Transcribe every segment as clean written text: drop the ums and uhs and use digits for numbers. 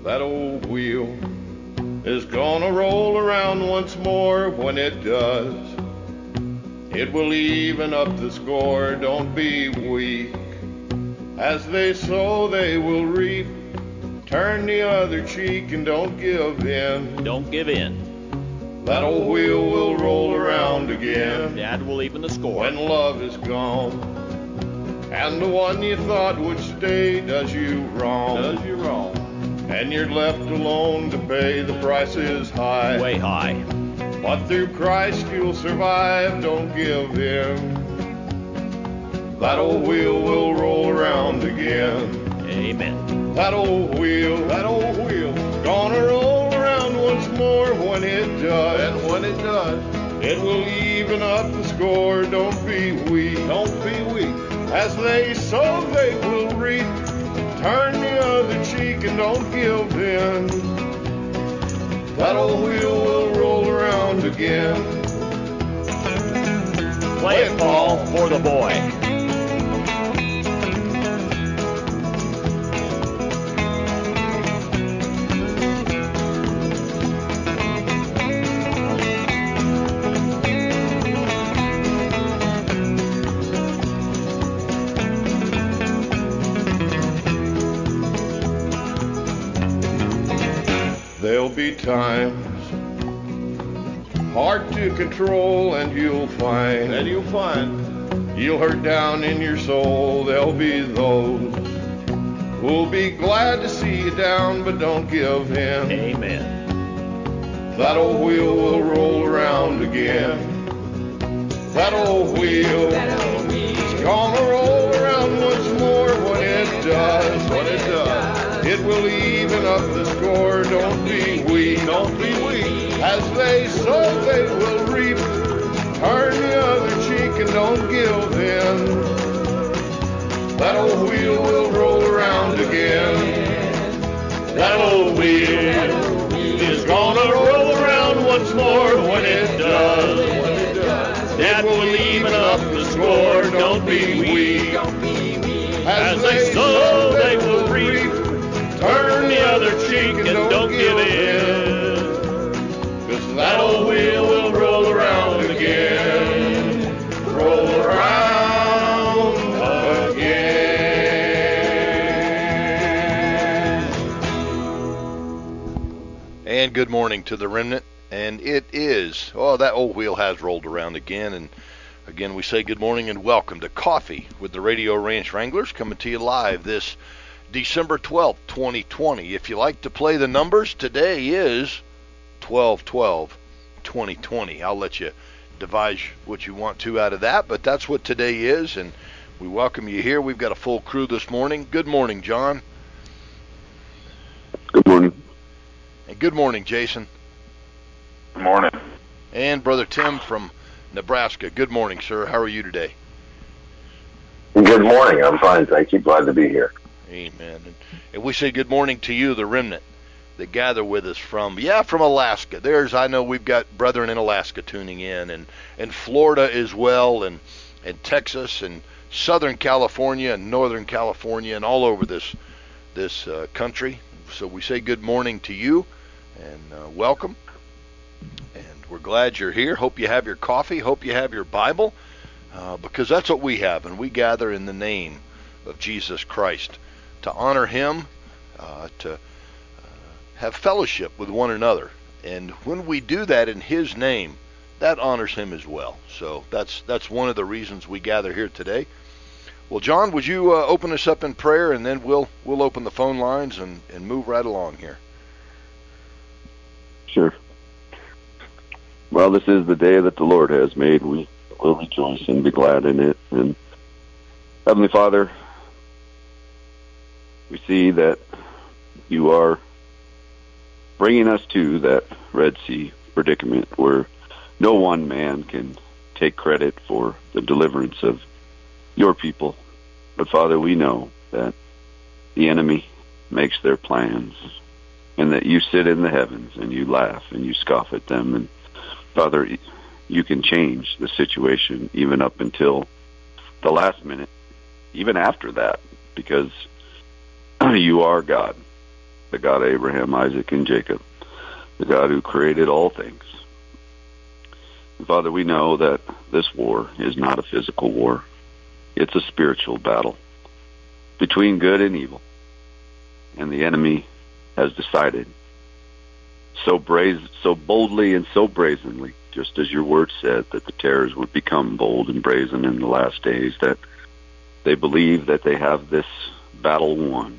That old wheel is gonna roll around once more. When it does, it will even up the score. Don't be weak. As they sow, they will reap. Turn the other cheek and don't give in. Don't give in. That old wheel will roll around again. Dad will even the score. When love is gone, and the one you thought would stay does you wrong. Does you wrong. And you're left alone to pay. The price is high. Way high. But through Christ you'll survive. Don't give in. That old wheel will roll around again. Amen. That old wheel, gonna roll around once more. When it does, And when it does, it will even up the score. Don't be weak. don't be weak. As they sow, they will reap. Turn the other cheek and don't give in. That old wheel will roll around again. Play it, Paul, for the boy. There'll be times hard to control, and you'll find you'll hurt down in your soul. There'll be those who'll be glad to see you down, but don't give in. Amen. That old wheel will roll around again. That old wheel is gonna roll around once more. When it does, it will even up the score. Don't be weak. As they sow, they will reap. Turn the other cheek and don't give in. That old wheel will roll around again. That old wheel is gonna roll around once more. When it does, it will even up the score. Don't be weak. As they sow, they will reap. Turn the other cheek and don't give in. 'Cause that old wheel will roll around again. Roll around again. And good morning to the remnant. And it is, that old wheel has rolled around again. And again, we say good morning and welcome to Coffee with the Radio Ranch Wranglers, coming to you live this December 12th, 2020. If you like to play the numbers, today is 12/12/2020. I'll let you devise what you want to out of that, but that's what today is, and we welcome you here. We've got a full crew this morning. Good morning, John. Good morning. And good morning, Jason. Good morning. And Brother Tim from Nebraska. Good morning, sir. How are you today? Good morning. I'm fine, thank you. Glad to be here. Amen. And we say good morning to you, the remnant that gather with us from Alaska. I know we've got brethren in Alaska tuning in, and Florida as well, and Texas, and Southern California, and Northern California, and all over this country. So we say good morning to you, and welcome. And we're glad you're here. Hope you have your coffee. Hope you have your Bible, because that's what we have, and we gather in the name of Jesus Christ to honor him, to have fellowship with one another. And when we do that in his name, that honors him as well. So that's one of the reasons we gather here today. Well, John, would you open us up in prayer, and then we'll open the phone lines and move right along here. Sure. Well, this is the day that the Lord has made. We will rejoice and be glad in it. And Heavenly Father, we see that you are bringing us to that Red Sea predicament where no one man can take credit for the deliverance of your people. But Father, we know that the enemy makes their plans, and that you sit in the heavens and you laugh and you scoff at them. And Father, you can change the situation even up until the last minute, even after that, because you are God. the God of Abraham, Isaac, and Jacob, the God who created all things. And Father, we know that this war is not a physical war. It's a spiritual battle between good and evil. And the enemy has decided so boldly and so brazenly, just as your word said, that the terrors would become bold and brazen in the last days, that they believe that they have this battle won.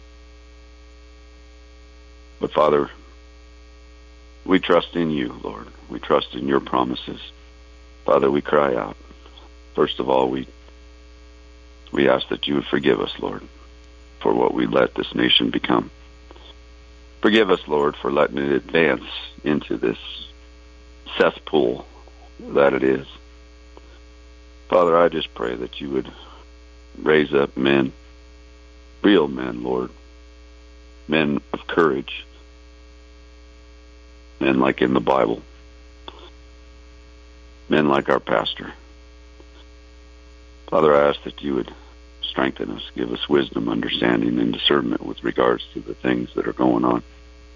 But Father, we trust in you, Lord. We trust in your promises. Father, we cry out. First of all, we ask that you would forgive us, Lord, for what we let this nation become. Forgive us, Lord, for letting it advance into this cesspool that it is. Father, I just pray that you would raise up men, real men, Lord, men of courage, men like in the Bible, men like our pastor. Father, I ask that you would strengthen us, give us wisdom, understanding, and discernment with regards to the things that are going on.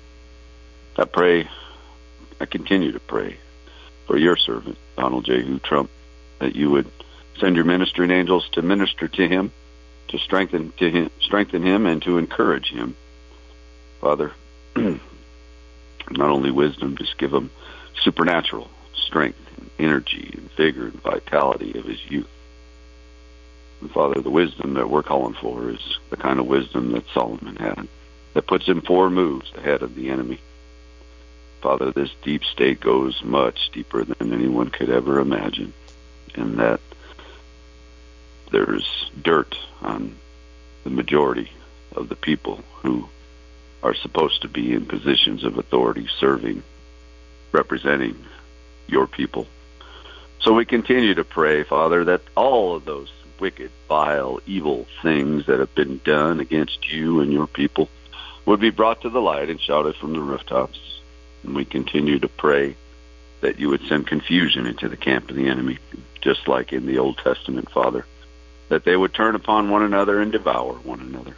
I continue to pray for your servant, Donald J. Hu Trump, that you would send your ministering angels to minister to him, to strengthen him, and to encourage him. Father, not only wisdom, just give him supernatural strength and energy and vigor and vitality of his youth. And Father, the wisdom that we're calling for is the kind of wisdom that Solomon had, that puts him 4 moves ahead of the enemy. Father, this deep state goes much deeper than anyone could ever imagine, and that there's dirt on the majority of the people who are supposed to be in positions of authority, serving, representing your people. So we continue to pray, Father, that all of those wicked, vile, evil things that have been done against you and your people would be brought to the light and shouted from the rooftops. And we continue to pray that you would send confusion into the camp of the enemy, just like in the Old Testament, Father, that they would turn upon one another and devour one another.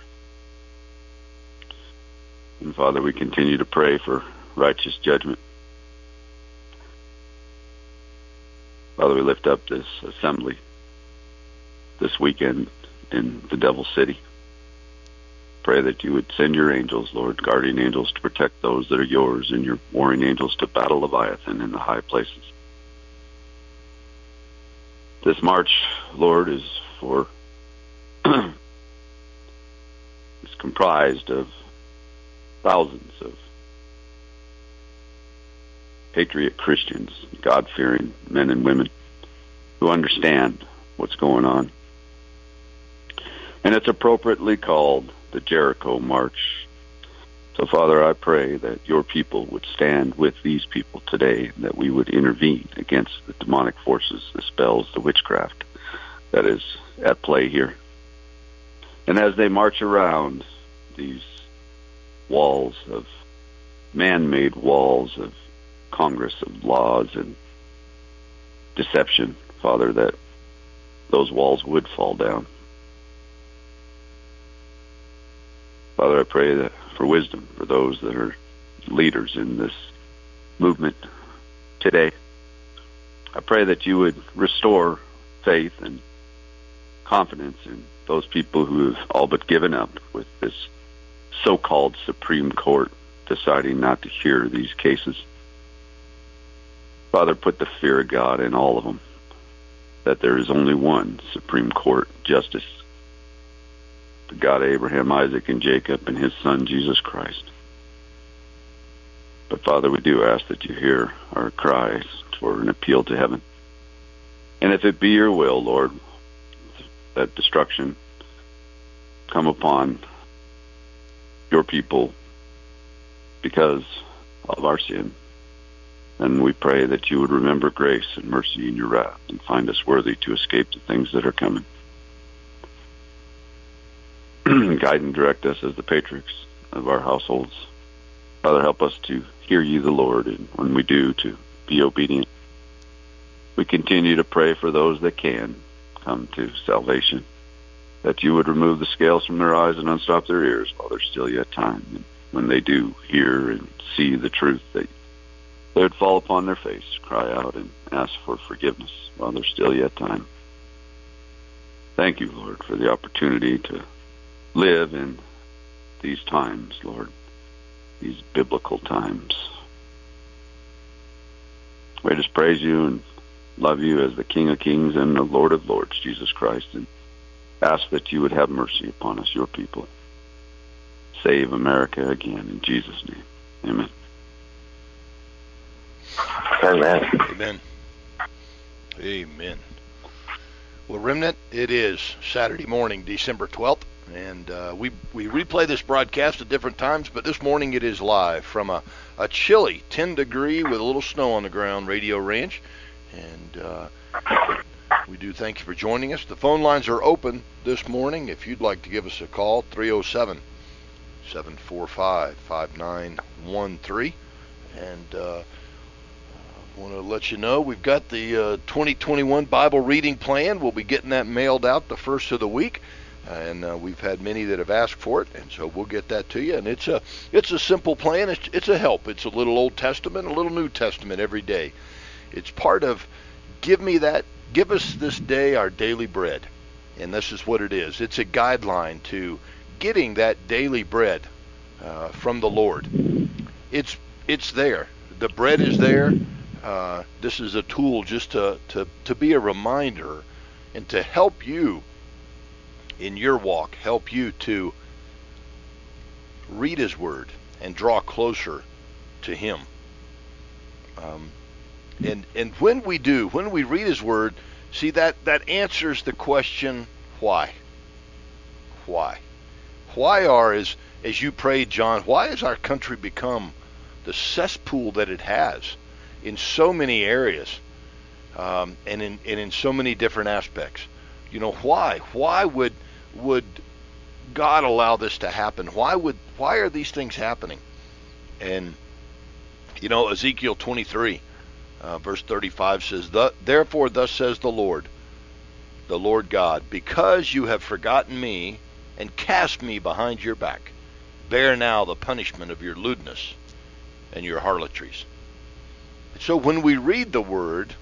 And Father, we continue to pray for righteous judgment. Father, we lift up this assembly this weekend in the Devil City. Pray that you would send your angels, Lord, guardian angels, to protect those that are yours, and your warring angels to battle Leviathan in the high places. This march, Lord, is comprised of thousands of patriot Christians, God-fearing men and women who understand what's going on. And it's appropriately called the Jericho March. So, Father, I pray that your people would stand with these people today, and that we would intervene against the demonic forces, the spells, the witchcraft that is at play here. And as they march around these walls of man-made walls of Congress, of laws and deception, Father, that those walls would fall down. Father, I pray that for wisdom for those that are leaders in this movement today. I pray that you would restore faith and confidence in those people who have all but given up with this so-called Supreme Court deciding not to hear these cases. Father, put the fear of God in all of them, that there is only one Supreme Court justice, the God of Abraham, Isaac, and Jacob, and his Son, Jesus Christ. But Father, we do ask that you hear our cries for an appeal to heaven. And if it be your will, Lord, that destruction come upon your people because of our sin, then we pray that you would remember grace and mercy in your wrath and find us worthy to escape the things that are coming. Guide and direct us as the patriarchs of our households. Father, help us to hear you, the Lord, and when we do, to be obedient. We continue to pray for those that can come to salvation, that you would remove the scales from their eyes and unstop their ears while there's still yet time. And when they do hear and see the truth, that they would fall upon their face, cry out, and ask for forgiveness while there's still yet time. Thank you, Lord, for the opportunity to live in these times, Lord, these biblical times. We just praise you and love you as the King of Kings and the Lord of Lords, Jesus Christ, and ask that you would have mercy upon us, your people. Save America again, in Jesus' name. Amen. Amen. Amen. Amen. Well, Remnant, it is Saturday morning, December 12th, and we replay this broadcast at different times, but this morning it is live from a chilly 10-degree with a little snow on the ground Radio Ranch, and we do thank you for joining us. The phone lines are open this morning. If you'd like to give us a call, 307-745-5913, and I want to let you know we've got the 2021 Bible reading plan. We'll be getting that mailed out the first of the week, and we've had many that have asked for it, and so we'll get that to you. And it's a simple plan. It's a help. It's a little Old Testament, a little New Testament every day. It's part of give us this day our daily bread, and this is what it is. It's a guideline to getting that daily bread from the Lord. It's there. The bread is there. This is a tool just to be a reminder and to help you in your walk, help you to read His Word and draw closer to Him. And when we read His Word, see that answers the question, why? Why? Why as you prayed, John, why has our country become the cesspool that it has in so many areas, and in so many different aspects? You know, why? Why would God allow this to happen? Why are these things happening? And you know, Ezekiel 23, verse 35 says, "Therefore thus says the Lord God, because you have forgotten me and cast me behind your back, bear now the punishment of your lewdness and your harlotries." So when we read the Word,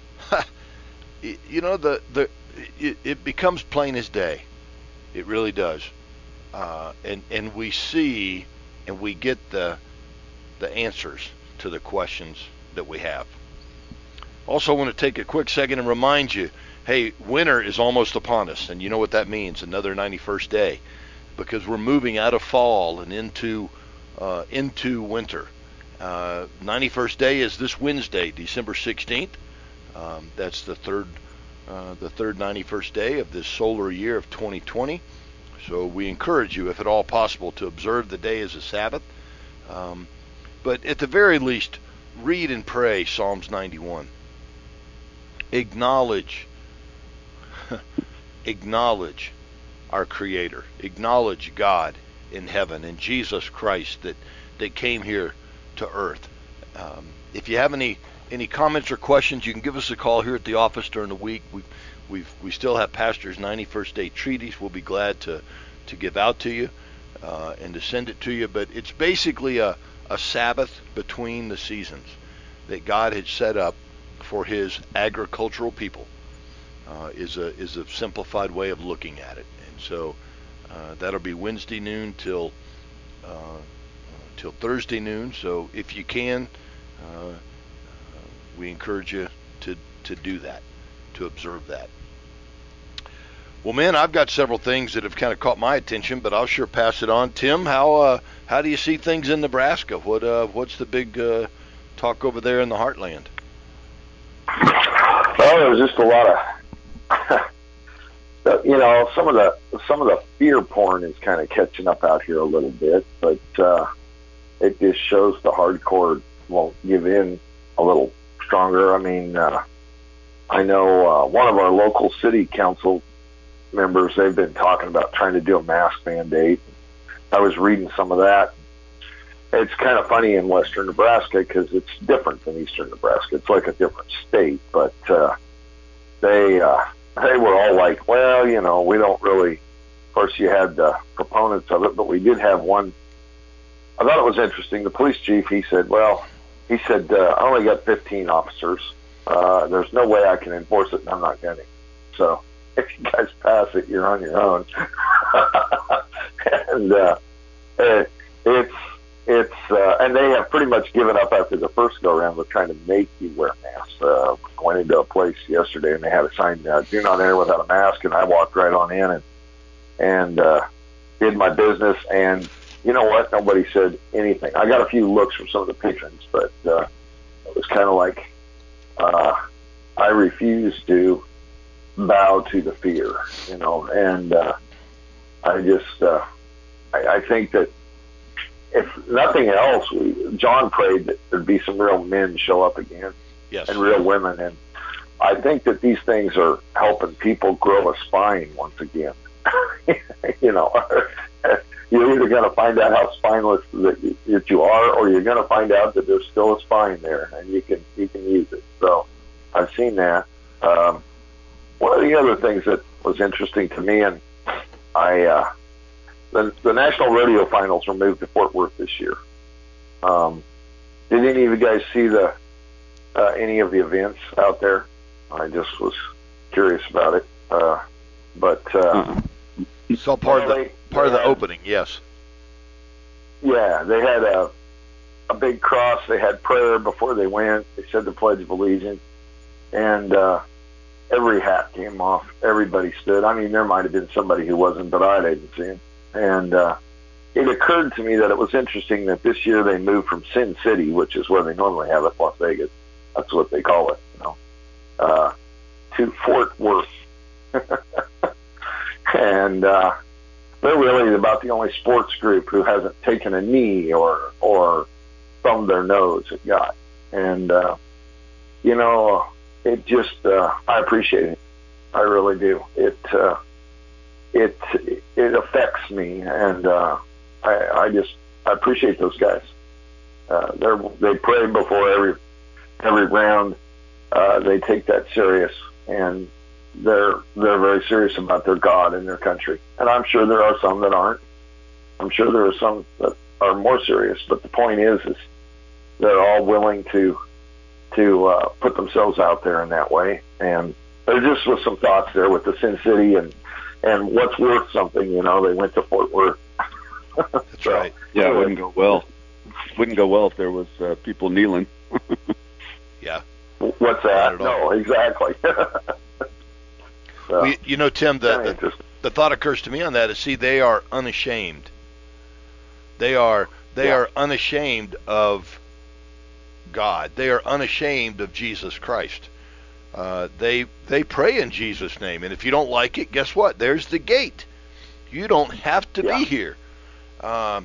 you know, it becomes plain as day. It really does. And we see and we get the answers to the questions that we have. Also, I want to take a quick second and remind you, hey, winter is almost upon us, and you know what that means, another 91st day, because we're moving out of fall and into winter. 91st day is this Wednesday, December 16th. That's the third 91st day of this solar year of 2020. So we encourage you, if at all possible, to observe the day as a Sabbath. But at the very least, read and pray Psalms 91. Acknowledge our Creator. Acknowledge God in heaven and Jesus Christ that came here to earth. If you have any comments or questions, you can give us a call here at the office during the week. We still have Pastor's 91st Day Treatise. We'll be glad to give out to you and to send it to you. But it's basically a Sabbath between the seasons that God had set up for His agricultural people. Is a simplified way of looking at it. And so that'll be Wednesday noon till Thursday noon. So if you can, we encourage you to do that, to observe that. Well, man, I've got several things that have kind of caught my attention, but I'll sure pass it on. Tim, how do you see things in Nebraska? What's the big talk over there in the heartland? Well, there was just a lot of, you know, some of the fear porn is kind of catching up out here a little bit, but it just shows the hardcore won't give in a little stronger. I mean, I know one of our local city council members, they've been talking about trying to do a mask mandate. I was reading some of that. It's kind of funny in western Nebraska because it's different than eastern Nebraska. It's like a different state, but they were all like, well, you know, we don't really. Of course, you had the proponents of it, but we did have one I thought it was interesting. The police chief, he said, I only got 15 officers. There's no way I can enforce it, and I'm not going to. So if you guys pass it, you're on your own. And and they have pretty much given up after the first go-around with trying to make you wear masks. I went into a place yesterday, and they had a sign, do not enter without a mask, and I walked right on in and did my business, and you know what? Nobody said anything. I got a few looks from some of the patrons, but it was kind of like I refuse to bow to the fear, and I think that if nothing else, John prayed that there'd be some real men show up again, yes, and real women, and I think that these things are helping people grow a spine once again. You're either going to find out how spineless that you are, or you're going to find out that there's still a spine there, and you can use it. So I've seen that. One of the other things that was interesting to me, and the National Rodeo Finals were moved to Fort Worth this year. Did any of you guys see any of the events out there? I just was curious about it. Saw part of the opening, yes. Yeah, they had a big cross. They had prayer before they went. They said the Pledge of Allegiance, and every hat came off. Everybody stood. I mean, there might have been somebody who wasn't, but I didn't see him. And it occurred to me that it was interesting that this year they moved from Sin City, which is where they normally have it, Las Vegas. That's what they call it, to Fort Worth. And they're really about the only sports group who hasn't taken a knee or thumbed their nose at God. And, it just, I appreciate it. I really do. It affects me, and I appreciate those guys. They pray before every round. They take that serious, and they're very serious about their God and their country. And I'm sure there are some that aren't. I'm sure there are some that are more serious. But the point is they're all willing to put themselves out there in that way. And there just was some thoughts there with the Sin City and what's worth something. They went to Fort Worth. That's right. Yeah, it wouldn't go well. Wouldn't go well if there was people kneeling. Yeah. What's that? No, exactly. So, Tim, the thought occurs to me on that is, they are unashamed. They are unashamed of God. They are unashamed of Jesus Christ. They pray in Jesus' name, and if you don't like it, guess what? There's the gate. You don't have to be here. But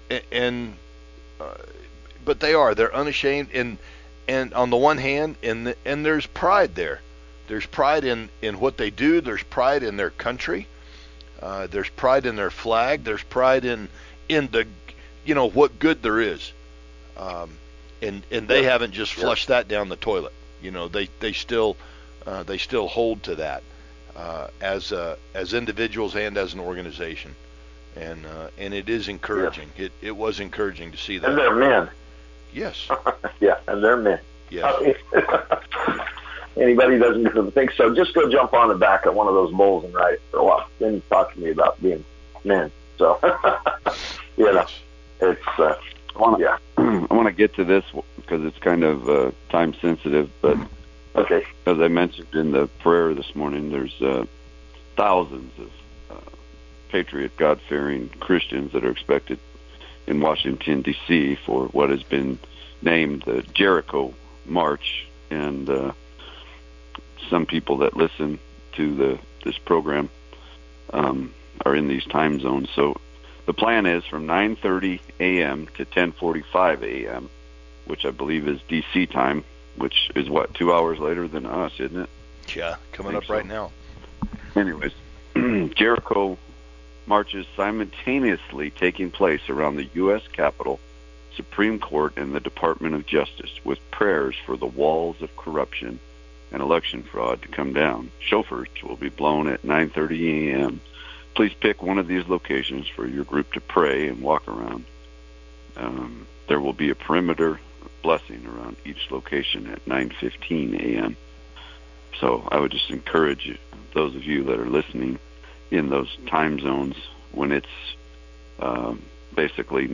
they're unashamed, and on the one hand, and there's pride there. There's pride in what they do. There's pride in their country. There's pride in their flag. There's pride in the, what good there is. And they haven't just flushed that down the toilet. They still hold to that as individuals and as an organization. And it is encouraging. Yeah. It was encouraging to see that. And they're men. Yes. Yeah, and they're men. Yes. Anybody doesn't think so, just go jump on the back of one of those bulls and ride it for a while. Then talk to me about being men. So, yes. It's, I want to get to this because it's kind of time sensitive, but okay. As I mentioned in the prayer this morning, there's thousands of patriot, God-fearing Christians that are expected in Washington, D.C. for what has been named the Jericho March, and some people that listen to this program are in these time zones. So the plan is from 9:30 a.m. to 10:45 a.m., which I believe is D.C. time, which is 2 hours later than us, isn't it? Yeah, coming up right now. Anyways, Jericho marches simultaneously taking place around the U.S. Capitol, Supreme Court, and the Department of Justice, with prayers for the walls of corruption and election fraud to come down. Shofars will be blown at 9:30 a.m. Please pick one of these locations for your group to pray and walk around. There will be a perimeter blessing around each location at 9:15 a.m. So I would just encourage you, those of you that are listening in those time zones when it's basically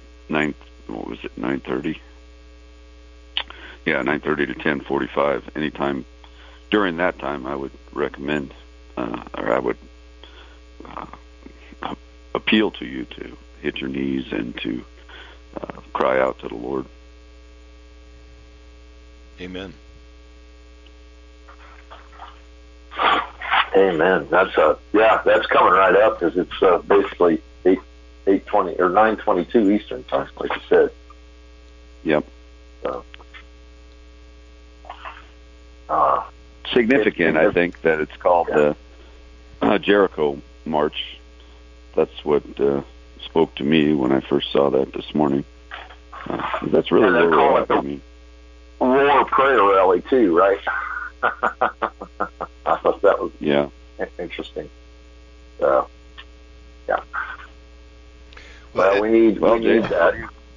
9:30? Yeah, 9:30 to 10:45. Anytime during that time, I would recommend, or I would appeal to you to hit your knees and to cry out to the Lord. Amen. Amen. That's that's coming right up because it's basically 8:20 or 9:22 Eastern time, like you said. Yep. So, significant, I think, that it's called the Jericho March. That's what spoke to me when I first saw that this morning. That's really where we're at. I mean, War Prayer Rally too, right? I thought that was interesting. So, yeah. Well, we need that.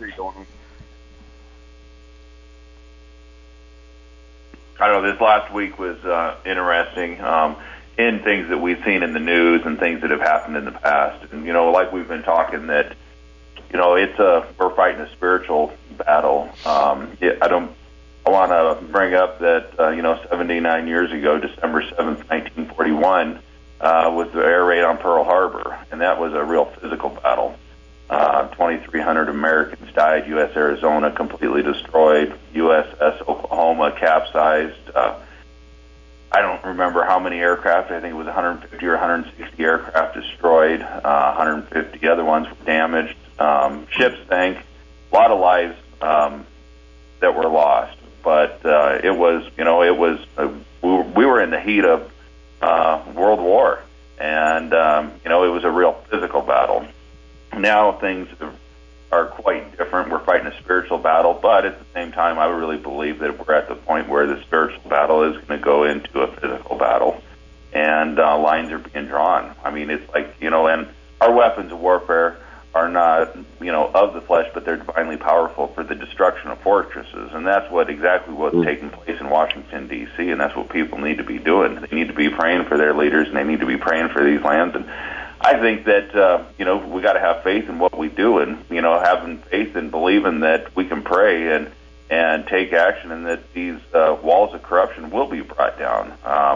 I know this last week was interesting in things that we've seen in the news and things that have happened in the past. And, like we've been talking that, we're fighting a spiritual battle. I want to bring up that, 79 years ago, December 7th, 1941, was the air raid on Pearl Harbor, and that was a real physical battle. 2,300 Americans died. U.S. Arizona completely destroyed. USS Oklahoma capsized. I don't remember how many aircraft. I think it was 150 or 160 aircraft destroyed. 150 other ones were damaged. Ships sank. A lot of lives that were lost. But it was, we were in the heat of World War, and it was a real physical battle. Now things are quite different. We're fighting a spiritual battle, but at the same time, I really believe that we're at the point where the spiritual battle is going to go into a physical battle, and lines are being drawn. I mean, it's like, and our weapons of warfare are not, of the flesh, but they're divinely powerful for the destruction of fortresses. And that's exactly what's taking place in Washington, D.C., and that's what people need to be doing. They need to be praying for their leaders, and they need to be praying for these lands. And I think that, we got to have faith in what we do, and, having faith and believing that we can pray and take action, and that these walls of corruption will be brought down.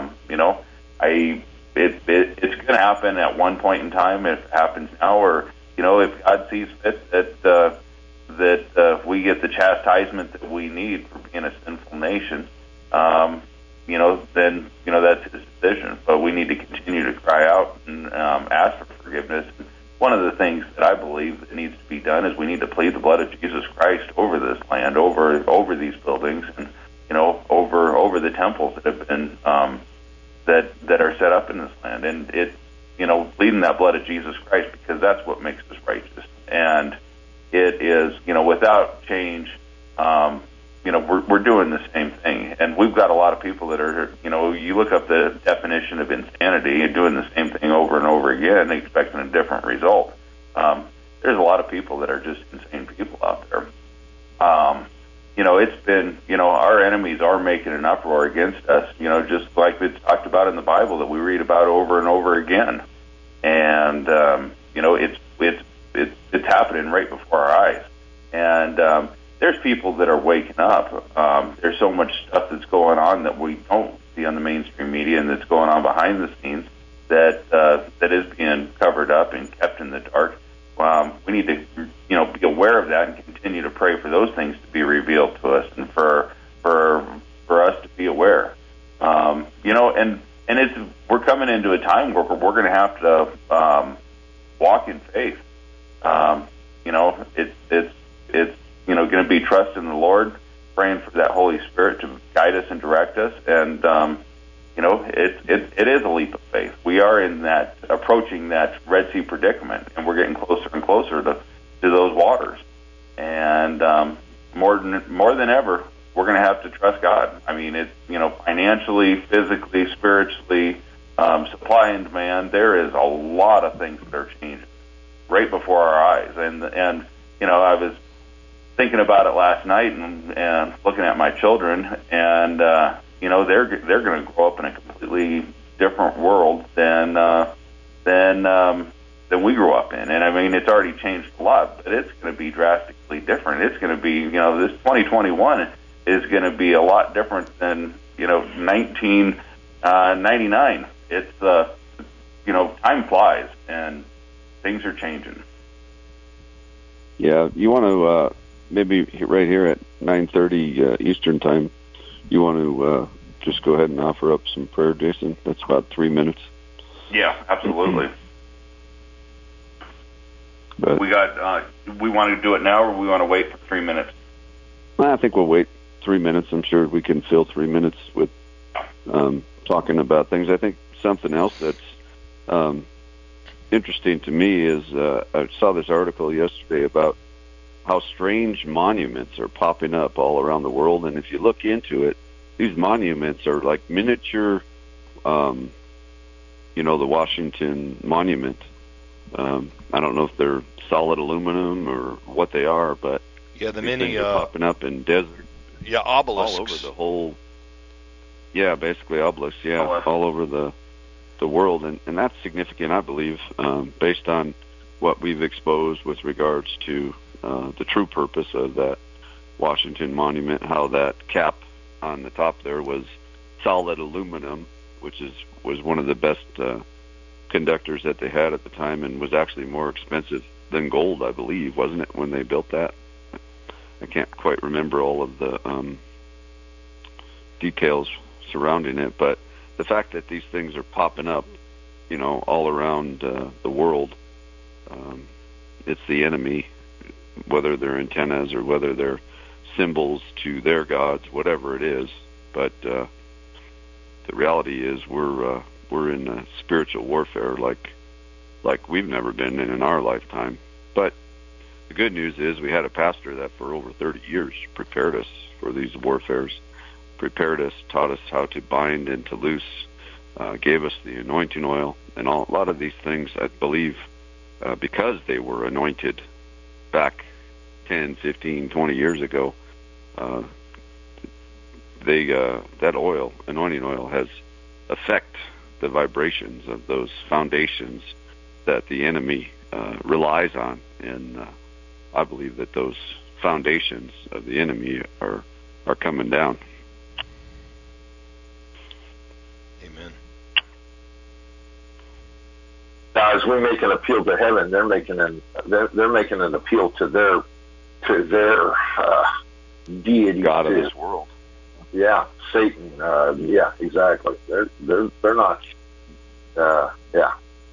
It's going to happen at one point in time. If it happens now, or if God sees fit that we get the chastisement that we need for being a sinful nation, then that's His decision. But we need to continue to cry out and ask for forgiveness. One of the things that I believe that needs to be done is we need to plead the blood of Jesus Christ over this land, over these buildings, and over the temples that have been that are set up in this land, and pleading that blood of Jesus Christ, because that's what makes us righteous. And it is, without change, we're doing the same thing. And we've got a lot of people that are, you look up the definition of insanity and doing the same thing over and over again, expecting a different result. There's a lot of people that are just insane people out there. It's been, our enemies are making an uproar against us, just like it's talked about in the Bible that we read about over and over again. And, it's happening right before our eyes. And there's people that are waking up. There's so much stuff that's going on that we don't see on the mainstream media, and that's going on behind the scenes that is being covered up and kept in the dark. We need to, be aware of that and continue to pray for those things to be revealed to us, and for us to be aware. And we're coming into a time where we're going to have to walk in faith. It's going to be trust in the Lord, praying for that Holy Spirit to guide us and direct us, and it is a leap of faith. We are approaching that Red Sea predicament, and we're getting closer and closer to those waters. And more than ever, we're going to have to trust God. I mean, it's financially, physically, spiritually, supply and demand. There is a lot of things that are changing right before our eyes. And I was thinking about it last night and looking at my children, and they're going to grow up in a completely different world than we grew up in. And I mean, it's already changed a lot, but it's going to be drastically different. It's going to be, this 2021 is going to be a lot different than 1999. It's time flies and things are changing. Yeah, you want to maybe right here at 9:30 Eastern time, you want to just go ahead and offer up some prayer, Jason? That's about 3 minutes. Yeah, absolutely. But we want to do it now, or we want to wait for 3 minutes? I think we'll wait 3 minutes. I'm sure we can fill 3 minutes with talking about things. I think something else that's interesting to me is I saw this article yesterday about how strange monuments are popping up all around the world, and if you look into it, these monuments are like miniature, the Washington Monument. I don't know if they're solid aluminum or what they are, but the these mini things are popping up in desert, obelisks all over the whole. Yeah, basically obelisks. Yeah, all over the world, and that's significant, I believe, based on what we've exposed with regards to the true purpose of that Washington Monument. How that cap on the top there was solid aluminum, which was one of the best conductors that they had at the time, and was actually more expensive than gold, I believe, wasn't it, when they built that? I can't quite remember all of the details surrounding it, but the fact that these things are popping up, all around the world, it's the enemy, whether they're antennas or whether they're symbols to their gods, whatever it is. But the reality is we're in a spiritual warfare like we've never been in our lifetime. But the good news is we had a pastor that for over 30 years prepared us for these warfares, prepared us, taught us how to bind and to loose, gave us the anointing oil, and a lot of these things, I believe, because they were anointed back 10, 15, 20 years ago, that oil, anointing oil, has affect the vibrations of those foundations that the enemy relies on, and I believe that those foundations of the enemy are coming down. Amen. Now, as we make an appeal to heaven, they're making an appeal to their deity, God of this world. Yeah, Satan. Yeah, exactly. They're not. Yeah,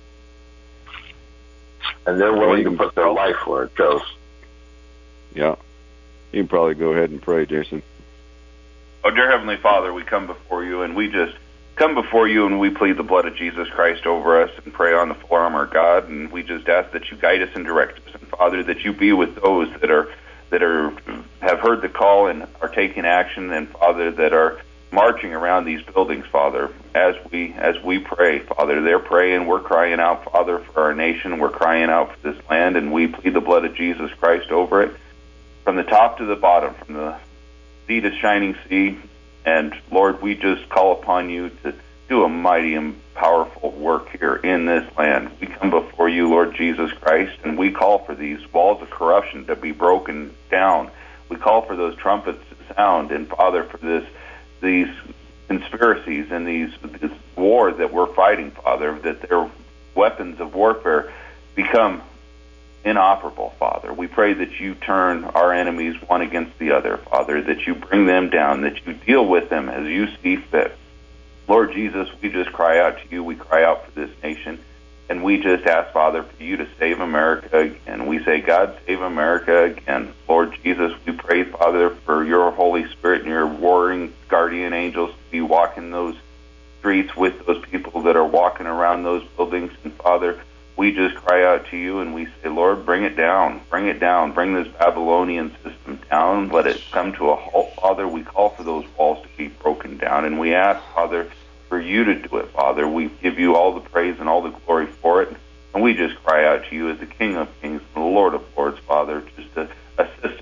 and they're willing to put their life where it goes. Yeah, you can probably go ahead and pray, Jason. Oh, dear Heavenly Father, we come before you, and we just come before you, and we plead the blood of Jesus Christ over us and pray on the full armor of God, and we just ask that you guide us and direct us, and Father, that you be with those that have heard the call and are taking action, and Father, that are marching around these buildings, Father, as we pray, Father. They're praying, we're crying out, Father, for our nation, we're crying out for this land, and we plead the blood of Jesus Christ over it, from the top to the bottom, from the sea to shining sea. And Lord, we just call upon you to do a mighty and powerful work here in this land. We come before you, Lord Jesus Christ, and we call for these walls of corruption to be broken down. We call for those trumpets to sound, and Father, for these conspiracies and this war that we're fighting, Father, that their weapons of warfare become inoperable, Father. We pray that you turn our enemies one against the other, Father, that you bring them down, that you deal with them as you see fit. Lord Jesus, we just cry out to you. We cry out for this nation, and we just ask, Father, for you to save America again. We say, God, save America again. Lord Jesus, we pray, Father, for your Holy Spirit and your warring guardian angels to be walking those streets with those people that are walking around those buildings. And Father, we just cry out to you, and we say, Lord, bring it down, bring this Babylonian system down, let it come to a halt, Father. We call for those walls to be broken down, and we ask, Father, for you to do it, Father. We give you all the praise and all the glory for it, and we just cry out to you as the King of Kings and the Lord of Lords, Father, just to assist us in this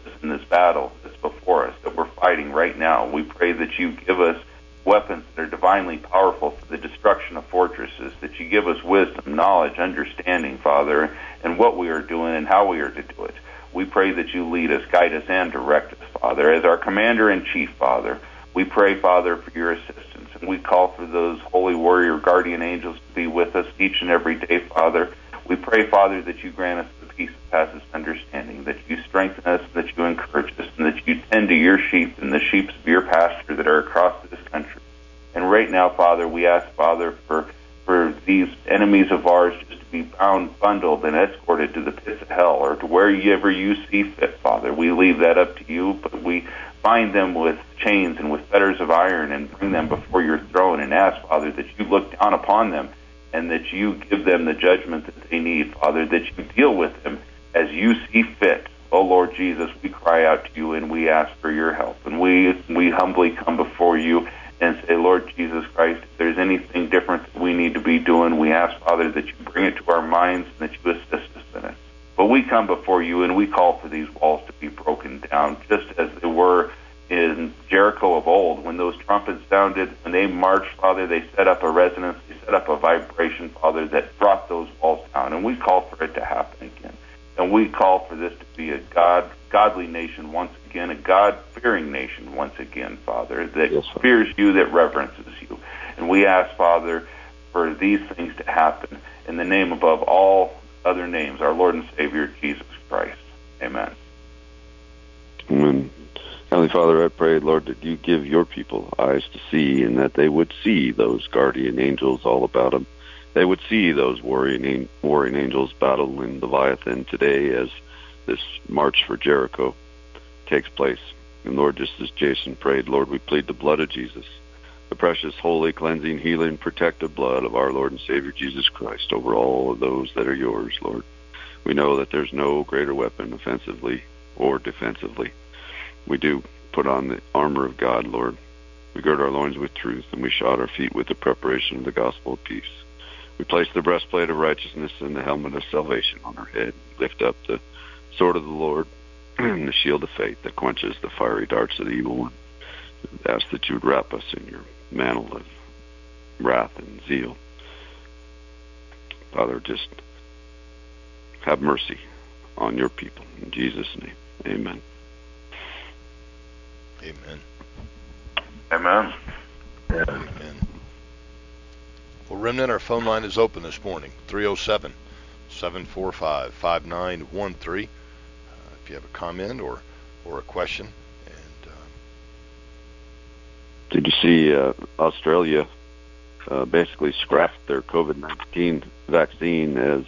battle that's before us, that we're fighting right now. We pray that you give us weapons that are divinely powerful for the destruction of fortresses, that you give us wisdom, knowledge, understanding, Father, and what we are doing and how we are to do it. We pray that you lead us, guide us, and direct us, Father. As our Commander-in-Chief, Father, we pray, Father, for your assistance, and we call for those holy warrior guardian angels to be with us each and every day, Father. We pray, Father, that you grant us the peace that passes understanding, that you strengthen us, that you encourage us, and that you tend to your sheep and the sheep of your pasture that are across this country. And right now, Father, we ask, Father, for these enemies of ours just to be bound, bundled, and escorted to the pits of hell or to wherever you see fit, Father. We leave that up to you, but we bind them with chains and with fetters of iron and bring them before your throne and ask, Father, that you look down upon them and that you give them the judgment that they need, Father, that you deal with them as you see fit. Oh, Lord Jesus, we cry out to you and we ask for your help. And we humbly come before you and say, Lord Jesus Christ, if there's anything different that we need to be doing, we ask, Father, that you bring it to our minds and that you assist us in it. But we come before you and we call for these walls to be broken down, just as they were in Jericho of old. When those trumpets sounded, when they marched, Father, they set up a resonance, they set up a vibration, Father, that brought those walls down. And we call for it to happen again. And we call for this to be a godly nation once again, a God-fearing nation once again, Father, that fears you, that reverences you. And we ask, Father, for these things to happen in the name above all other names, our Lord and Savior, Jesus Christ. Amen. Amen. Heavenly Father, I pray, Lord, that you give your people eyes to see and that they would see those guardian angels all about them. They would see those warring angels battling Leviathan today as this march for Jericho takes place. And Lord, just as Jason prayed, Lord, we plead the blood of Jesus, the precious, holy, cleansing, healing, protective blood of our Lord and Savior Jesus Christ over all of those that are yours, Lord. We know that there's no greater weapon offensively or defensively. We do put on the armor of God, Lord. We gird our loins with truth, and we shod our feet with the preparation of the gospel of peace. We place the breastplate of righteousness and the helmet of salvation on our head. Lift up the sword of the Lord and the shield of faith that quenches the fiery darts of the evil one. We ask that you would wrap us in your mantle of wrath and zeal. Father, just have mercy on your people. In Jesus' name, amen. Amen. Amen. Amen. Well, Remnant, our phone line is open this morning, 307-745-5913. If you have a comment or a question. And did you see Australia basically scrapped their COVID-19 vaccine as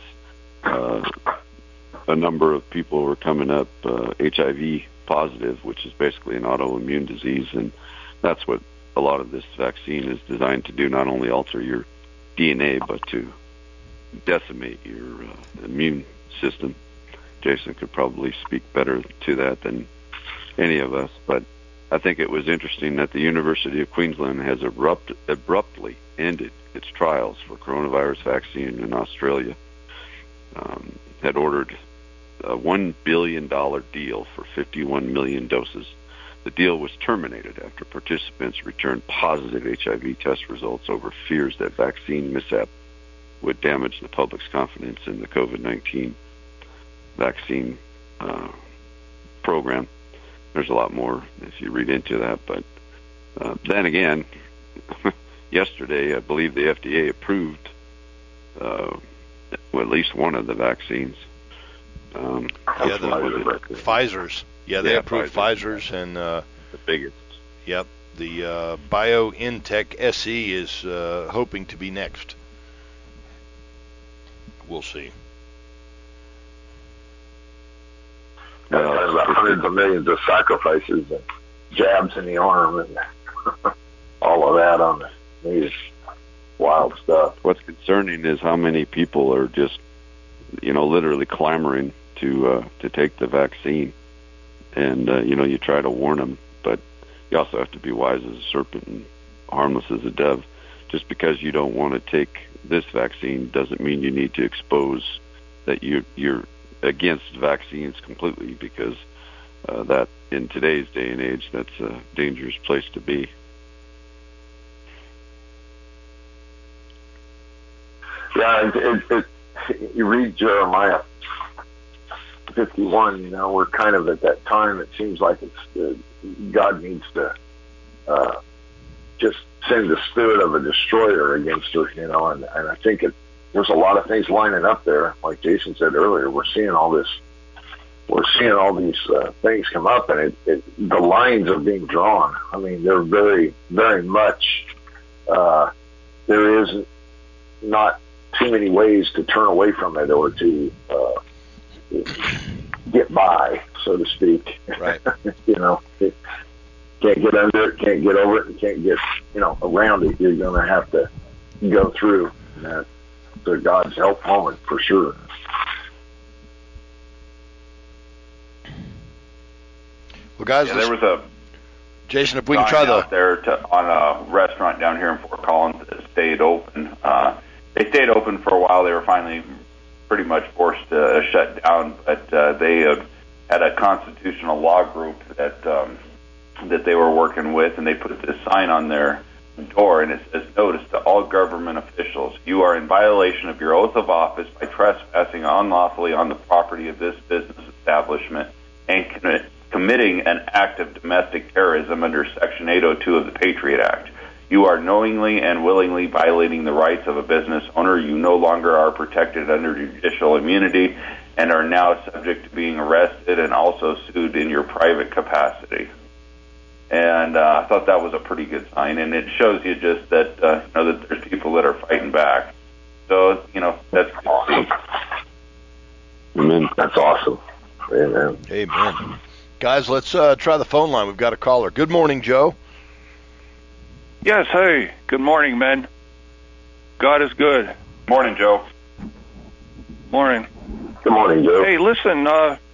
a number of people were coming up HIV positive, which is basically an autoimmune disease, and that's what a lot of this vaccine is designed to do, not only alter your DNA, but to decimate your immune system. Jason could probably speak better to that than any of us, but I think it was interesting that the University of Queensland has abruptly ended its trials for coronavirus vaccine in Australia. Had ordered a $1 billion deal for 51 million doses. The deal was terminated after participants returned positive HIV test results over fears that vaccine mishap would damage the public's confidence in the COVID-19 vaccine program. There's a lot more if you read into that, but then again, yesterday I believe the FDA approved at least one of the vaccines. Pfizer's. Yeah, they approved Pfizer's, and the biggest. Yep, the BioNTech SE is hoping to be next. We'll see. There's hundreds of millions of sacrifices and jabs in the arm and all of that on the news. Wild stuff. What's concerning is how many people are just, literally clamoring to take the vaccine. And, you try to warn them, but you also have to be wise as a serpent and harmless as a dove. Just because you don't want to take this vaccine doesn't mean you need to expose that you're against vaccines completely, because that in today's day and age, that's a dangerous place to be. Yeah, you read Jeremiah 51, we're kind of at that time. It seems like God needs to just send the spirit of a destroyer against her, and I think there's a lot of things lining up there. Like Jason said earlier, we're seeing all these things come up, and the lines are being drawn. I mean, they're very, very much, there is not too many ways to turn away from it or to get by, so to speak. Right. Can't get under it, can't get over it, and can't get around it. You're going to have to go through that. So God's help moment for sure. Well, guys, there was a Jason. If we can try out there on a restaurant down here in Fort Collins that stayed open. They stayed open for a while. They were finally pretty much forced to shut down, but they had a constitutional law group that they were working with, and they put this sign on their door, and it says, "Notice to all government officials, you are in violation of your oath of office by trespassing unlawfully on the property of this business establishment and committing an act of domestic terrorism under Section 802 of the Patriot Act. You are knowingly and willingly violating the rights of a business owner. You no longer are protected under judicial immunity and are now subject to being arrested and also sued in your private capacity." And I thought that was a pretty good sign, and it shows you just that that there's people that are fighting back. So that's awesome. Amen. That's awesome. Amen. Amen. Guys, let's try the phone line. We've got a caller. Good morning, Joe. Yes, hey. Good morning, men. God is good. Morning, Joe. Morning. Good morning, Joe. Hey, listen,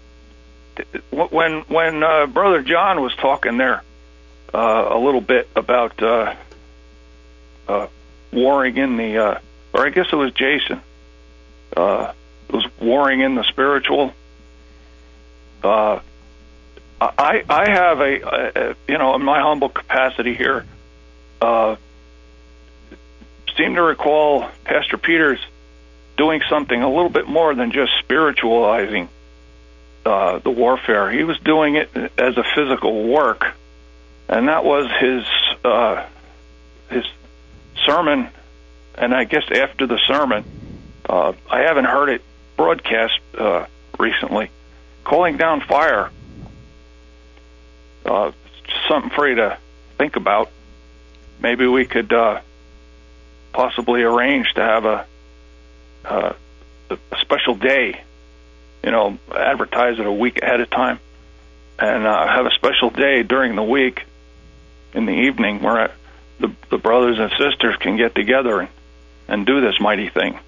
when Brother John was talking there a little bit about warring in the, or I guess it was Jason, was warring in the spiritual. I have in my humble capacity here, seem to recall Pastor Peters doing something a little bit more than just spiritualizing the warfare. He was doing it as a physical work, and that was his sermon. And I guess after the sermon, I haven't heard it broadcast recently, calling down fire. Something for you to think about. Maybe we could possibly arrange to have a special day, advertise it a week ahead of time, and have a special day during the week in the evening where the brothers and sisters can get together and do this mighty thing.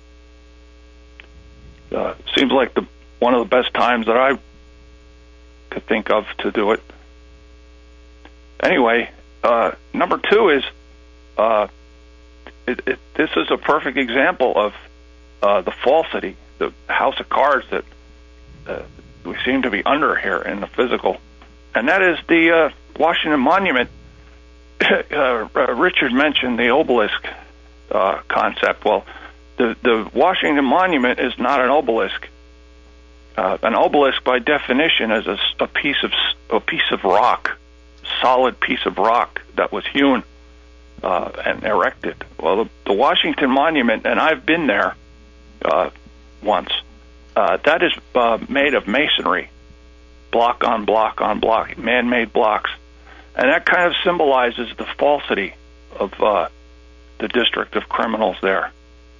Seems like one of the best times that I could think of to do it. Anyway, number two is this is a perfect example of the falsity, the house of cards that we seem to be under here in the physical, and that is the Washington Monument. Richard mentioned the obelisk concept. Well, the Washington Monument is not an obelisk. An obelisk, by definition, is a piece of rock, solid piece of rock that was hewn and erected. Well, the Washington Monument, and I've been there once, that is made of masonry, block on block on block, man-made blocks. And that kind of symbolizes the falsity of the district of criminals there.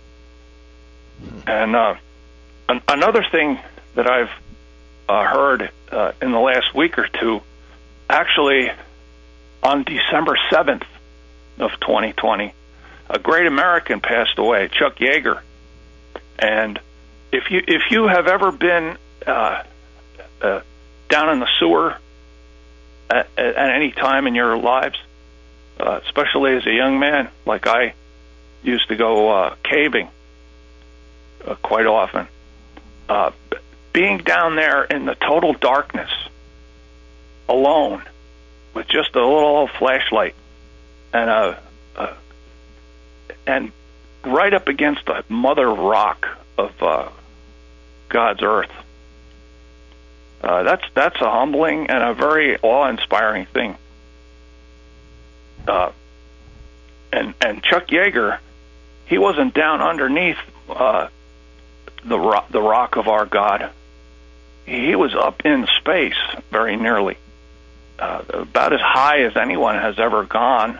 And another thing that I've heard in the last week or two, actually on December 7th of 2020, a great American passed away, Chuck Yeager. And if you have ever been down in the sewer at any time in your lives, especially as a young man, like I used to go caving quite often, being down there in the total darkness, alone with just a little old flashlight and and right up against the mother rock of God's earth. That's a humbling and a very awe-inspiring thing. And Chuck Yeager, he wasn't down underneath the rock of our God. He was up in space, very nearly, about as high as anyone has ever gone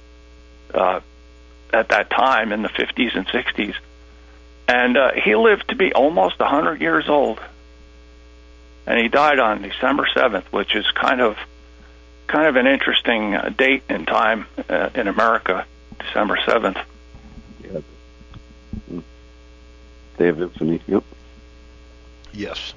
at that time in the 50s and 60s. And he lived to be almost 100 years old. And he died on December 7th, which is kind of an interesting date in time in America, December 7th. Yeah. Day of Infamy, yep. Yes.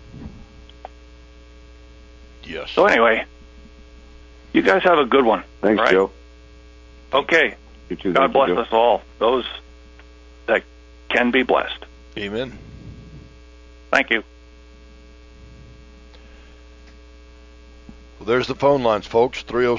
Yes. So anyway, you guys have a good one. Thanks, right? Joe. Okay. You too. God bless us all, those that can be blessed. Amen. Thank you. Well, there's the phone lines, folks,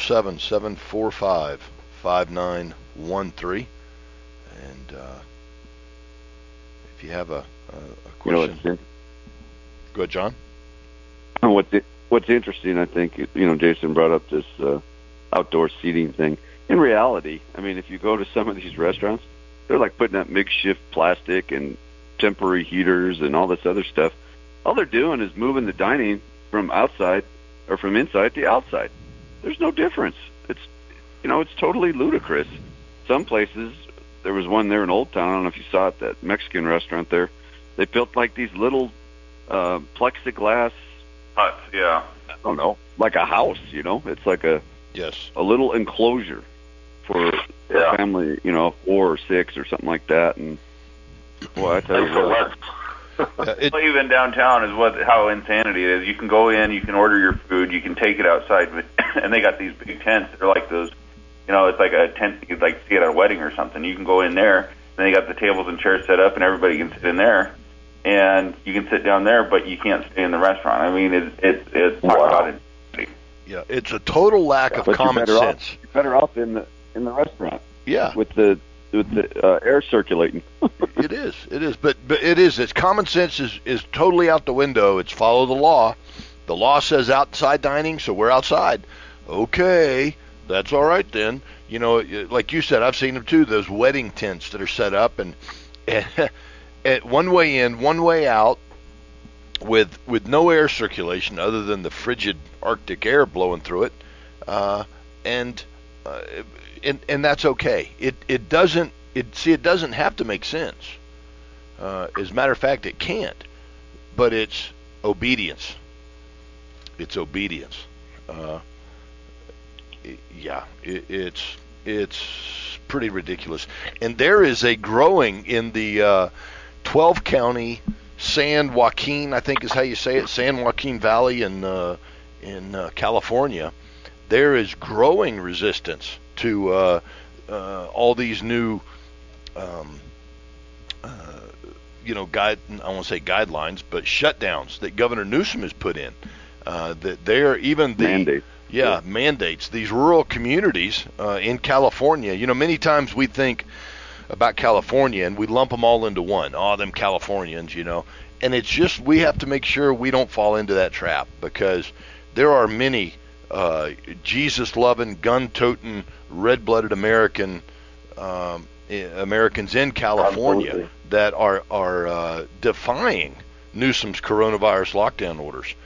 307-745-5913. And if you have a question. Go ahead, John. What's interesting, I think, Jason brought up this outdoor seating thing. In reality, I mean, if you go to some of these restaurants, they're like putting up makeshift plastic and temporary heaters and all this other stuff. All they're doing is moving the dining from outside or from inside to outside. There's no difference. It's totally ludicrous. Some places, there was one there in Old Town, I don't know if you saw it, that Mexican restaurant there. They built like these little plexiglass huts, yeah. I don't know, like a house, It's like a little enclosure for a family, 4 or 6 or something like that. And boy, I tell you what. Even downtown is how insanity it is. You can go in, you can order your food, you can take it outside, and they got these big tents. They're like those, it's like a tent you'd like see at a wedding or something. You can go in there, and they got the tables and chairs set up, and everybody can sit in there, and you can sit down there, but you can't stay in the restaurant. I mean, it's wow. Yeah, it's a total lack of common sense. You're better off in the restaurant. Yeah, with the air circulating. It is, but it is. It's common sense is totally out the window. It's follow the law. The law says outside dining, so we're outside. Okay, that's all right then. Like you said, I've seen them too. Those wedding tents that are set up and one way in, one way out, with no air circulation other than the frigid Arctic air blowing through it, and that's okay. It doesn't have to make sense. As a matter of fact, it can't. But it's obedience. It's obedience. It's pretty ridiculous. And there is a growing in the 12 county San Joaquin, I think is how you say it, San Joaquin Valley in California. There is growing resistance to all these new, I won't say guidelines, but shutdowns that Governor Newsom has put in. That they are even the mandates. These rural communities in California. Many times we think about California and we lump them all into one. Oh, them Californians, And it's just we have to make sure we don't fall into that trap, because there are many Jesus-loving, gun-toting, red-blooded Americans in California Absolutely. that are defying Newsom's coronavirus lockdown orders.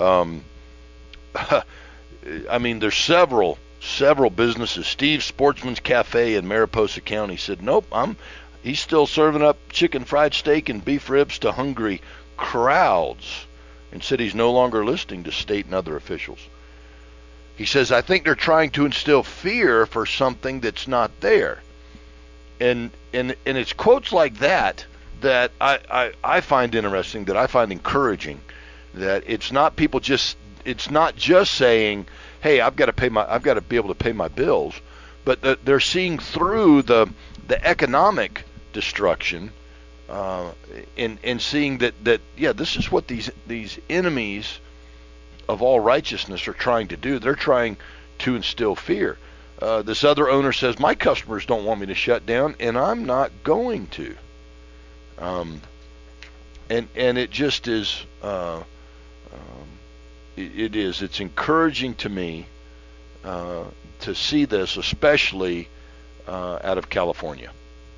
I mean, there's several businesses. Steve's Sportsman's Cafe in Mariposa County said, nope, he's still serving up chicken fried steak and beef ribs to hungry crowds, and said he's no longer listening to state and other officials. He says, I think they're trying to instill fear for something that's not there. And it's quotes like that I find interesting, that I find encouraging, that it's not just saying, hey, I've got to be able to pay my bills, but they're seeing through the economic destruction, and seeing that this is what these enemies of all righteousness are trying to do. They're trying to instill fear. This other owner says, my customers don't want me to shut down, and I'm not going to. And it just is, it's encouraging to me to see this, especially out of California.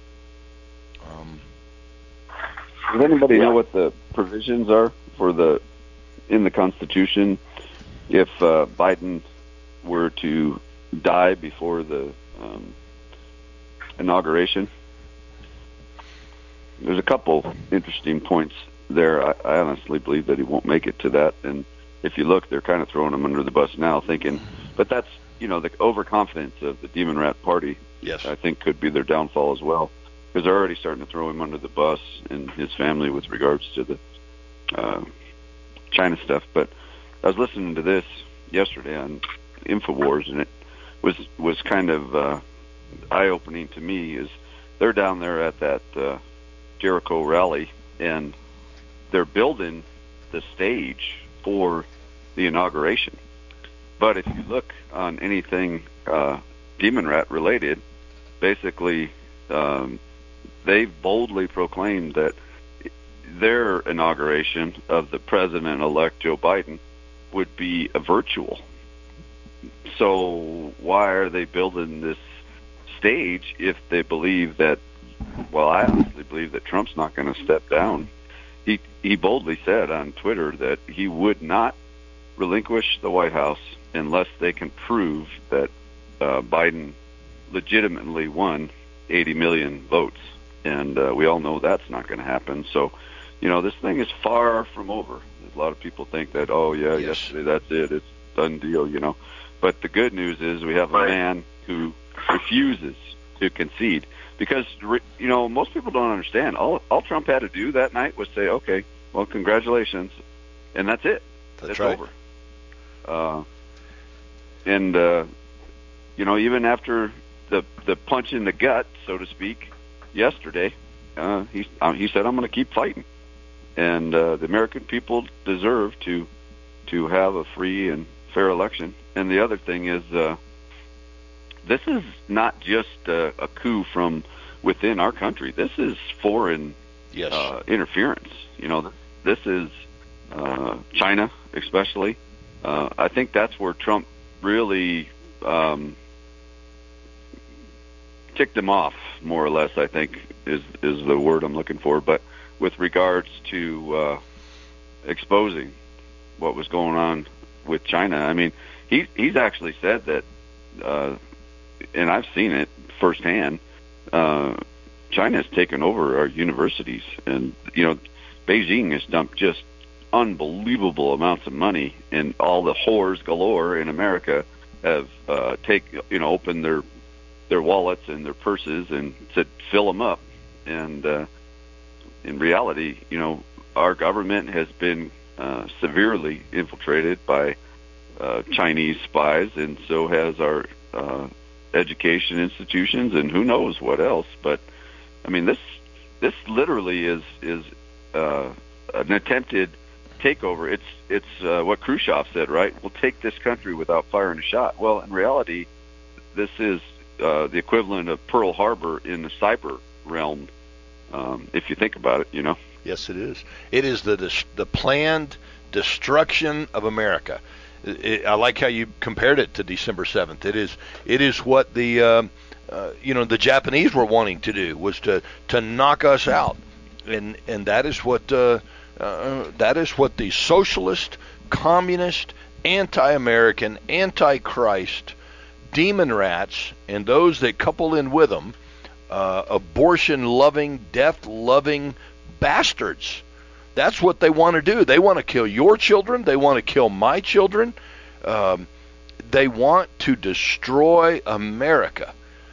Does anybody know what the provisions are for in the Constitution if Biden were to die before the inauguration? There's a couple interesting points there. I honestly believe that he won't make it to that. And if you look, they're kind of throwing him under the bus now, thinking, but that's, the overconfidence of the Demon Rat Party, yes, I think could be their downfall as well, because they're already starting to throw him under the bus and his family with regards to the China stuff. But I was listening to this yesterday on InfoWars, and it was kind of eye-opening to me. Is they're down there at that Jericho rally, and they're building the stage for the inauguration. But if you look on anything Demon Rat related, basically they boldly proclaimed that their inauguration of the president-elect Joe Biden would be a virtual. So why are they building this stage if they believe that, well, I honestly believe that Trump's not going to step down. He boldly said on Twitter that he would not relinquish the White House unless they can prove that Biden legitimately won 80 million votes. And we all know that's not going to happen. So, this thing is far from over. A lot of people think that, yesterday, that's it. It's done deal, But the good news is we have a man who refuses to concede. Because, most people don't understand. All Trump had to do that night was say, okay, well, congratulations. And that's it. That's right. Over. Even after the punch in the gut, so to speak, yesterday, he said, I'm going to keep fighting. And the American people deserve to have a free and fair election. And the other thing is, this is not just a coup from within our country. This is foreign interference. This is China, especially. I think that's where Trump really ticked them off, more or less, I think is the word I'm looking for. But with regards to exposing what was going on with China, I mean, he's actually said that, and I've seen it firsthand, China has taken over our universities, and Beijing has dumped just unbelievable amounts of money, and all the whores galore in America have opened their wallets and their purses and said, fill them up. And in reality, our government has been severely infiltrated by Chinese spies, and so has our education institutions, and who knows what else. But I mean, this literally is an attempted takeover. It's what Khrushchev said, right? We'll take this country without firing a shot. Well, in reality, this is the equivalent of Pearl Harbor in the cyber realm, if you think about it, Yes, it is. It is the planned destruction of America. I like how you compared it to December 7th. It is what the Japanese were wanting to do, was to knock us out, and that is what the socialist, communist, anti-American, anti-Christ, demon rats, and those that couple in with them, abortion-loving, death-loving bastards. That's what they want to do. They want to kill your children. They want to kill my children. They want to destroy America.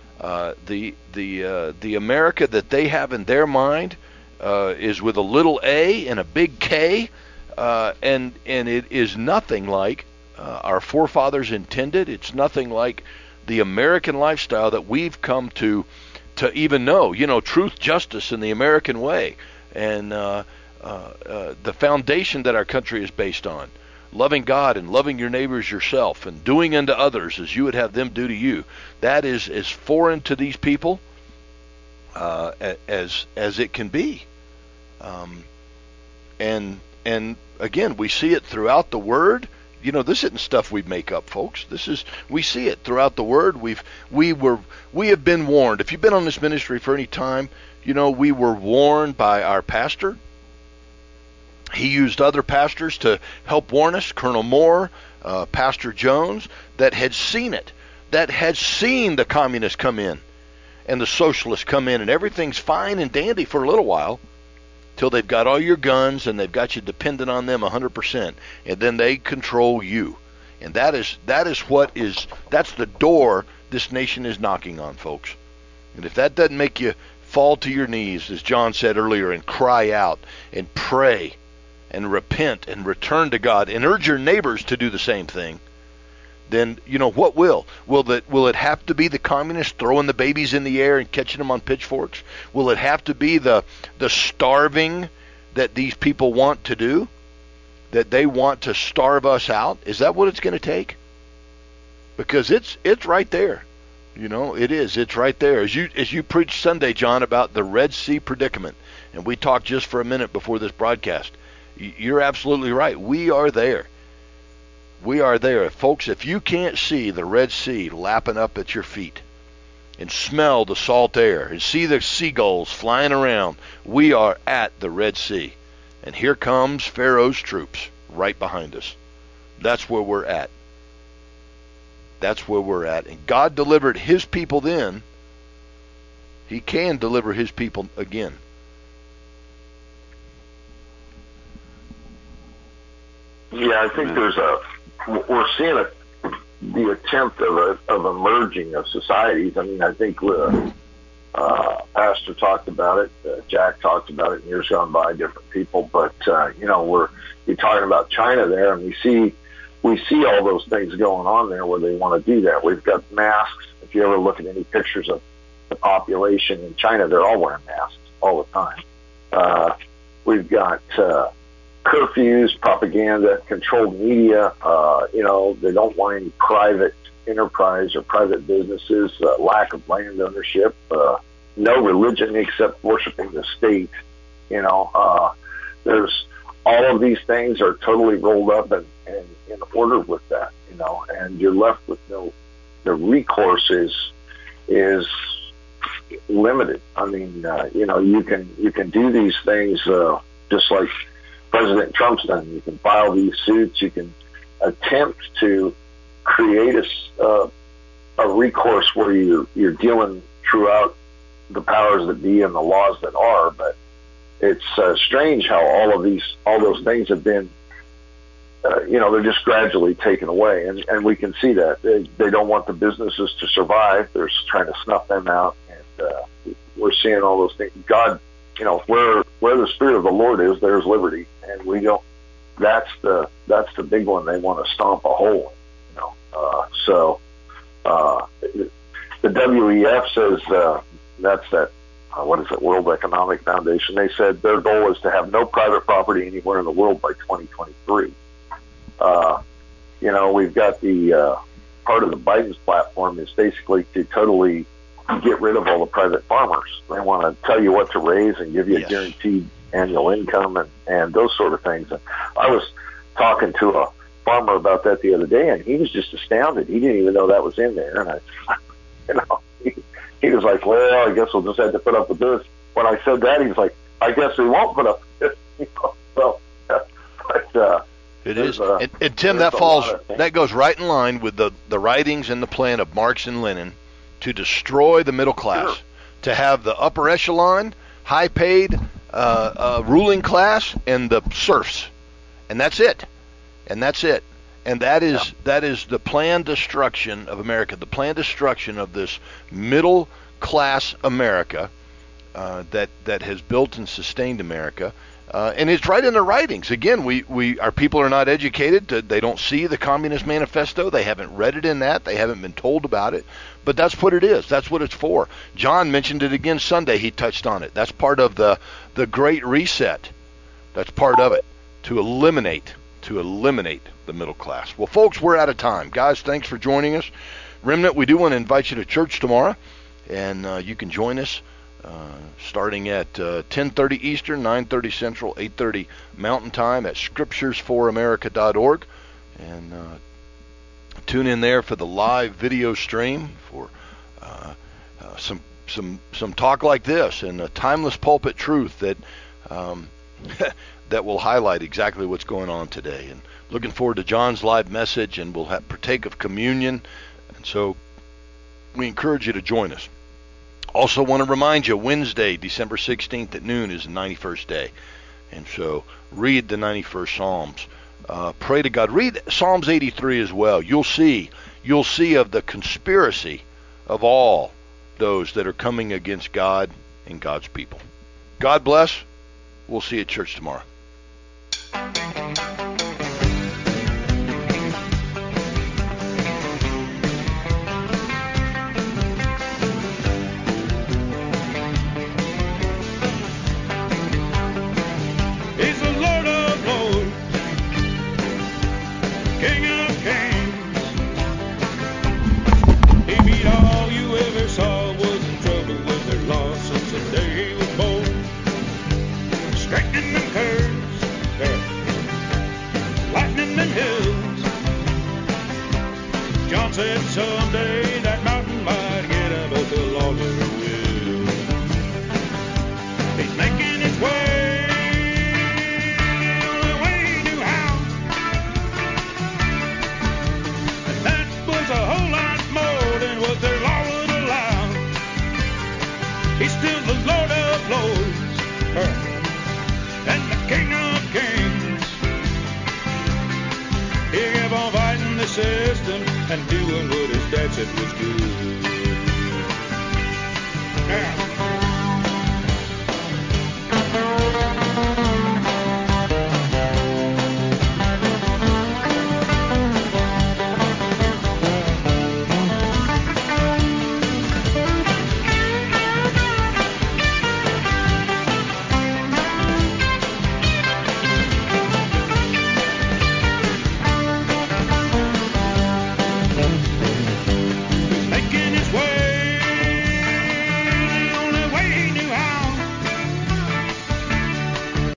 The America that they have in their mind is with a little a and a big K, and it is nothing like our forefathers intended. It's nothing like the American lifestyle that we've come to even know. Truth, justice, and the American way, and the foundation that our country is based on. loving God and loving your neighbors yourself and doing unto others as you would have them do to you, that is as foreign to these people as it can be. And again, we see it throughout the Word. You know, this isn't stuff we make up, folks. We see it throughout the Word. We have been warned. If you've been on this ministry for any time, you know, we were warned by our pastor. He used other pastors to help warn us, Colonel Moore, Pastor Jones, that had seen it, that had seen the communists come in and the socialists come in, and everything's fine and dandy for a little while till they've got all your guns and they've got you dependent on them 100%, and then they control you. And that's the door this nation is knocking on, folks. And if that doesn't make you fall to your knees, as John said earlier, and cry out and pray and repent and return to God and urge your neighbors to do the same thing, then, you know, what will? Will it have to be the communists throwing the babies in the air and catching them on pitchforks? Will it have to be the starving that these people want to do? That they want to starve us out? Is that what it's going to take? Because it's right there. You know, it is. It's right there. As you preached Sunday, John, about the Red Sea predicament, and we talked just for a minute before this broadcast, you're absolutely right. We are there. We are there. Folks, if you can't see the Red Sea lapping up at your feet and smell the salt air and see the seagulls flying around, we are at the Red Sea. And here comes Pharaoh's troops right behind us. That's where we're at. That's where we're at. And God delivered his people then. He can deliver his people again. Yeah, I think we're seeing the attempt of emerging of societies. I mean, I think Pastor talked about it, Jack talked about it in years gone by, different people. But you know, you're talking about China there, and we see all those things going on there where they want to do that. We've got masks. If you ever look at any pictures of the population in China, they're all wearing masks all the time. We've got curfews, propaganda, controlled media. You know, they don't want any private enterprise or private businesses, lack of land ownership, no religion except worshiping the state. You know, there's all of these things are totally rolled up and in order with that, you know, and you're left with the recourse is limited. I mean, you know, you can do these things just like President Trump's done. You can file these suits. You can attempt to create a recourse where you're dealing throughout the powers that be and the laws that are. But it's strange how all those things have been, you know, they're just gradually taken away, and we can see that they don't want the businesses to survive. They're trying to snuff them out, and we're seeing all those things. God, you know, where the Spirit of the Lord is, there's liberty, and we don't. That's the big one. They want to stomp a hole in, you know. So the WEF says that's that. What is it? World Economic Foundation. They said their goal is to have no private property anywhere in the world by 2023. You know, we've got the part of the Biden's platform is basically to totally get rid of all the private farmers. They want to tell you what to raise and give you a guaranteed annual income and those sort of things. And I was talking to a farmer about that the other day, and he was just astounded. He didn't even know that was in there. And I, you know, he was like, "Well, I guess we'll just have to put up with this." When I said that, he was like, "I guess we won't put up with this." You know, so, but it is, and Tim, that goes right in line with the writings and the plan of Marx and Lenin to destroy the middle class, to have the upper echelon, high-paid ruling class, and the serfs, and that's it, and that is the planned destruction of America, the planned destruction of this middle class America that has built and sustained America. And it's right in the writings. Again, our people are not educated. They don't see the Communist Manifesto. They haven't read it in that. They haven't been told about it. But that's what it is. That's what it's for. John mentioned it again Sunday. He touched on it. That's part of the Great Reset. That's part of it, to eliminate to eliminate the middle class. Well, folks, we're out of time. Guys, thanks for joining us. Remnant, we do want to invite you to church tomorrow, and you can join us starting at 10:30 Eastern, 9:30 Central, 8:30 Mountain Time at scripturesforamerica.org, and tune in there for the live video stream for some talk like this and a timeless pulpit truth that that will highlight exactly what's going on today. And looking forward to John's live message, and we'll partake of communion. And so we encourage you to join us. Also want to remind you, Wednesday, December 16th at noon is the 91st day. And so read the 91st Psalms. Pray to God. Read Psalms 83 as well. You'll see of the conspiracy of all those that are coming against God and God's people. God bless. We'll see you at church tomorrow. He's the Lord of Lords, King of Kings. He beat all you ever saw was in trouble with their loss since the day he was born. Straightening them curves, lightening them hills. John said someday that mountain might get up, but the Lord never will. He's making his way the way he knew how, and that was a whole lot more than what their law would allow. He's still the Lord of Lords and the King of Kings. He kept on fighting the system and doing what his dad said was good. Yeah.